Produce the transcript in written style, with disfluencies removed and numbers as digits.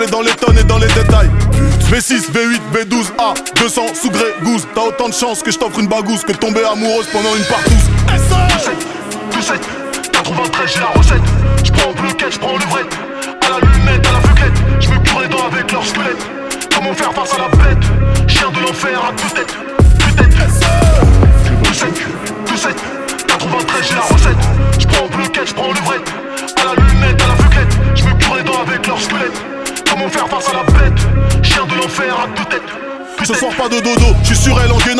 dans les tonnes et dans les détails. V6, V8, V12, A, 200 sous gré gousse. T'as autant de chance que je t'offre une bagousse que de tomber amoureuse pendant une partouze. 2-7, 93, j'ai la recette. J'prends le quai, j'prends le vrai. À la lunette, à la vuglette. J'me cure les dents avec leur squelette. Comment faire face à la bête? Chien de l'enfer à deux têtes. 2-7, 93, j'ai la recette. J'prends le quai, j'prends le vrai. À la lunette, à la vuglette. J'me cure les dents avec leur squelette. Comment faire face à la bête? Chien de l'enfer à deux têtes. Ce soir pas de dodo, j'suis sur elle en gainant.